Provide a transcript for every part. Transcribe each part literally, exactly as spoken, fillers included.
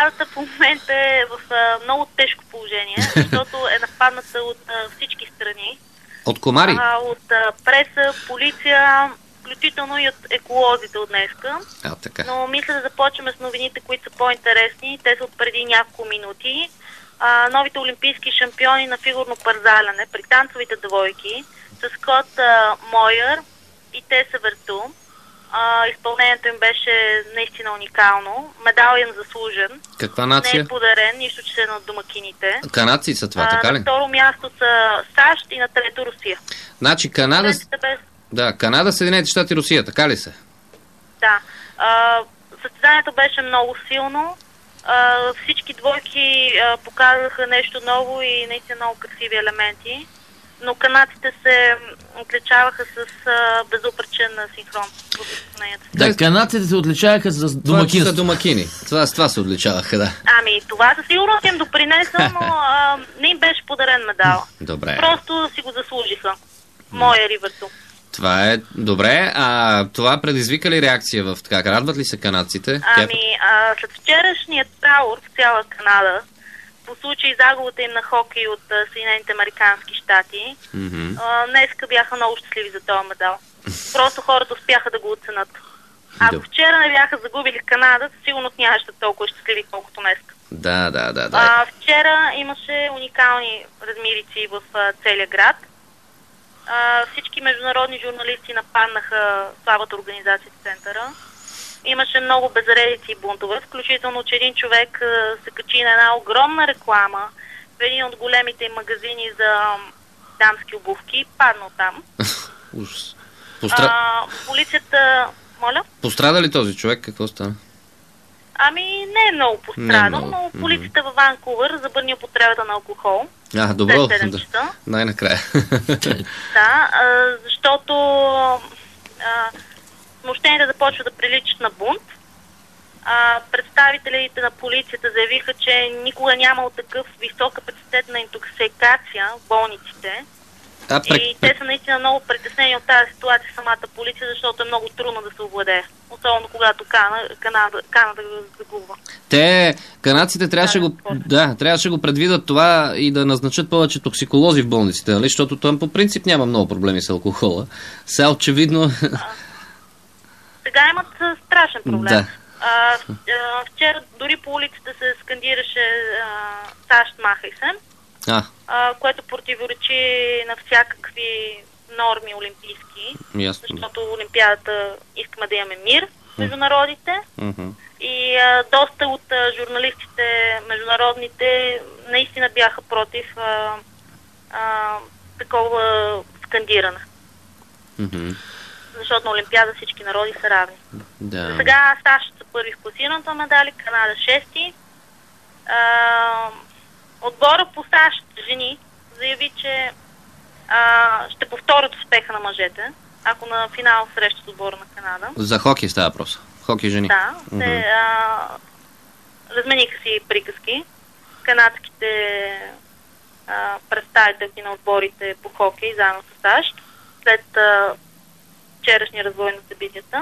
Олимпиадата в момента е в а, много тежко положение, защото е нападната от а, всички страни. От комари? А, от а, преса, полиция, включително и от еколозите от днеска. А, така. Но мисля да започваме с новините, които са по-интересни. Те са от преди няколко минути. А, новите олимпийски шампиони на фигурно парзаляне, британцовите двойки, с Скот а, Мойер и Теса Верту. А, изпълнението им беше наистина уникално. Медал им заслужен. Каква нация? Не е подарен, нищо, че са на домакините. Канадци са това, а, така ли? На второ място са САЩ и на трето Русия. Значи Канада... Без... Да, Канада, Съединените щати и Русия, така ли са? Да. А, състезанието беше много силно. А, всички двойки а, показаха нещо ново и наистина много красиви елементи. Но канадците се отличаваха с а, безупречен синхрон в изпълнението. Да, канадците се отличаваха с домакинство. Това са домакини. Това, с това се отличаваха, да. Ами, това със сигурност им допринесъл, но а, не им беше подарен медал. Добре. Просто си го заслужиха. Моя Ривърто. Това е добре. А това предизвика ли реакция в така? Радват ли се канадците? Ами, а, след вчерашният траур в цяла Канада, по случай загубата им на хокей от а, Съединените американски щати, mm-hmm. а, днеска бяха много щастливи за този медал. Просто хората успяха да го оценят. Ако вчера не бяха загубили Канада, със сигурност нямаше толкова щастливи, колкото днеска. Да, да, да. да. А, вчера имаше уникални размирици в а, целия град. А, всички международни журналисти нападнаха слабата организация в центъра. Имаше много безредици и бунтове, включително, че един човек а, се качи на една огромна реклама в един от големите магазини за дамски обувки и паднал там. Ужас. Постра... А, полицията... Моля? Пострада ли този човек? Какво стана? Ами не е много пострадал, е много. но полицията във Ванкувър забрани употребата на алкохол. А, добро. Да. Най-накрая. Да, а, защото а, смущените започват да приличат на бунт. А, представителите на полицията заявиха, че никога нямало такъв висок капацитет на интоксикация в болниците. А, прек... И те са наистина много притеснени от тази ситуация самата полиция, защото е много трудно да се овладее. Особено когато Канада, Канада, Канада загубва. Те, канадците трябваше да, го, да, трябваше го предвидят това и да назначат повече токсиколози в болниците, нали? Защото там по принцип няма много проблеми с алкохола. Сега очевидно... А, сега имат страшен проблем. Да. А, вчера дори по улицата се скандираше а, САЩ махай се. А. А, което противоречи на всякакви норми олимпийски. Ясно. Защото Олимпиадата искаме да имаме мир между народите. Uh-huh. И а, доста от а, журналистите международните наистина бяха против а, а, такова скандиране. Uh-huh. Защото на Олимпиада всички народи са равни. Да. За сега САЩ са първи в класирането медали, Канада шести. А, Отбора по САЩ жени заяви, че а, ще повторят успеха на мъжете, ако на финал срещат отбора на Канада. За хокей става въпрос. Хокей жени. Да. Те Mm-hmm. а, размениха си приказки. Канадските а, представителки на отборите по хокей заедно с САЩ след а, вчерашния развой на събитията.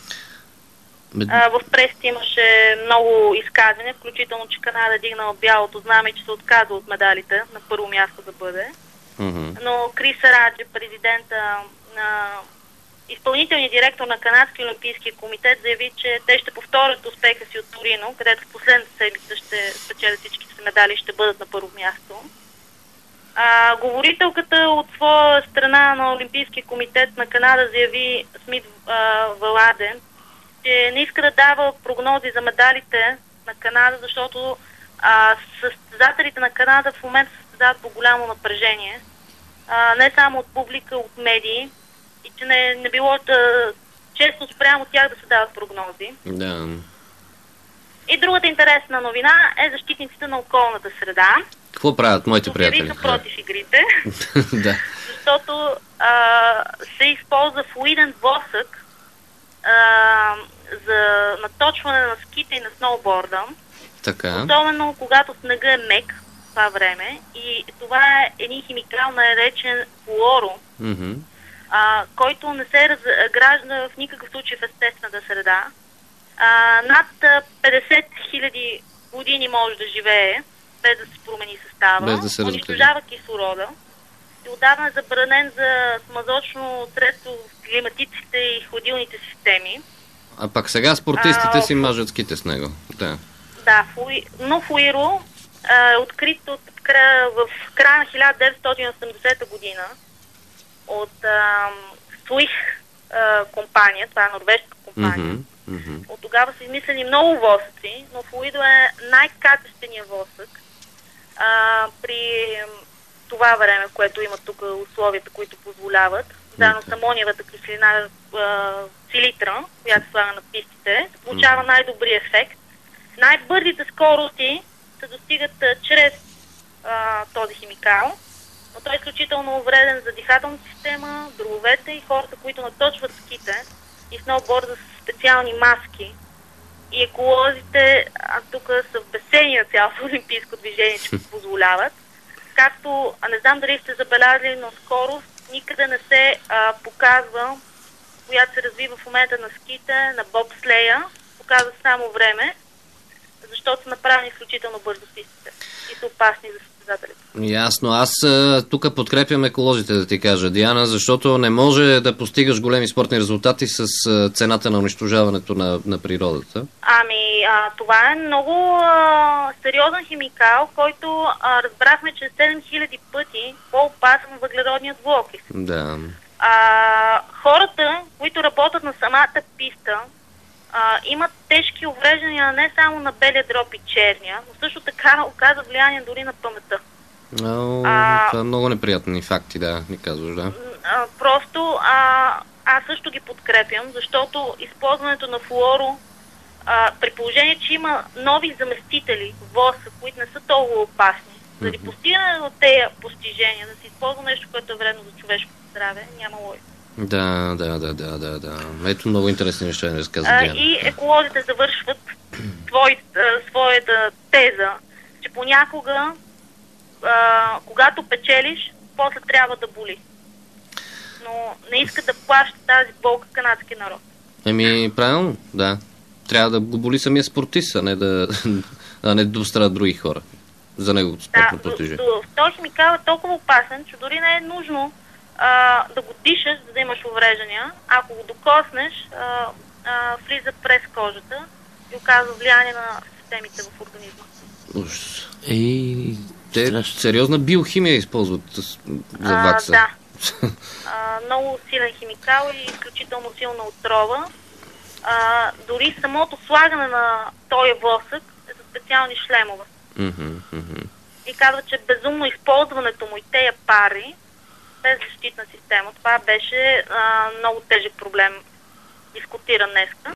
А, в пресите имаше много изказвания, включително, че Канада е дигнала бялото знаме, че се отказва от медалите на първо място да бъде. Mm-hmm. Но Крис Раджи, президента на изпълнителният директор на Канадския олимпийски комитет, заяви, че те ще повторят успеха си от Торино, където в последната седмица ще спечелят всичките си медали и ще бъдат на първо място. А, говорителката от своя страна на Олимпийския комитет на Канада заяви Смит а, Валаден, че не иска да дава прогнози за медалите на Канада, защото а, състезателите на Канада в момента състезават по голямо напрежение. А, не само от публика, от медии. И че не, не било да, честно спрямо тях да се дават прогнози. Да. И другата интересна новина е защитниците на околната среда. Какво правят моите приятели? Обявиха против игрите. Да. Защото а, се използва флуиден восък а, за наточване на ските и на сноуборда. Така. Особено когато снега е мек това време. И това е един химикал, наречен флуоро, Mm-hmm. а, който не се разгражда в никакъв случай в естествената среда. А, над петдесет хиляди години може да живее, без да се промени състава, без да се унищожава кислорода и отдавна е забранен за смазочно средство в климатиците и хладилните системи. А пак сега спортистите а, си мажат ските с него. Да, да фуи... но Фуиро е открит от, в края на хиляда деветстотин и осемдесета година от а, Суих а, компания, това е норвежка компания. Mm-hmm, mm-hmm. От тогава са измислени много восъци, но Флуидо е най-качественият восък а, при това време, в което има тук условията, които позволяват. Заедно с амониевата киселина силитра, която се слага на пистите, се получава най-добрия ефект. Най-бързите скорости се достигат а, чрез а, този химикал, но той е изключително вреден за дихателната система, дробовете и хората, които наточват ските и сноуборда с специални маски. И еколозите, а тук са в безсени на цялото олимпийско движение, че го позволяват. Както, а не знам дали сте забелязали, но скорост никъде не се а, показва, която се развива в момента на ските, на бобслея. Показва само време, защото са направени изключително бързо пистите и са опасни за състезателите. Ясно. Аз тук подкрепям еколозите, да ти кажа, Диана, защото не може да постигаш големи спортни резултати с цената на унищожаването на, на природата. Ами, а, това е много а, сериозен химикал, който а, разбрахме, че седем хиляди пъти по-опасен въглеродният двуокис. Да. А, хората, които работят на самата писта, а, имат тежки увреждания не само на белия дроб и черния, но също така оказва влияние дори на паметта. О, а, това е много неприятни факти, да, ни казваш, да. А, просто а, аз също ги подкрепям, защото използването на флуоро, а, при положение, че има нови заместители в восък, които не са толкова опасни, заради mm-hmm. постигане на тези постижения, да се използва нещо, което е вредно за човешкото здраве, няма логика. Да, да, да, да, да, да. Ето много интересни неща ни разказа Диана. И еколозите завършват свой, своята теза, че понякога, а, когато печелиш, после трябва да боли. Но не иска да плаща тази болка канадски народ. Еми, правилно, да. Трябва да го боли самия спортист, а не да, а не да страдат други хора за неговото спортно да, постижение. Този химикал е толкова опасен, че дори не е нужно а, да го дишаш, за да имаш увреждания. Ако го докоснеш, а, а, влиза през кожата и оказва влияние на системите в организма. Ужас. Ей, те страшно. Сериозна биохимия използват за вакса. А, да. А, много силен химикал и изключително силна отрова. А, дори самото слагане на този восък е за специални шлемове. Mm-hmm, mm-hmm. И казва, че безумно използването му и тея пари без защитна система. Това беше а, много тежък проблем, дискутиран днеска.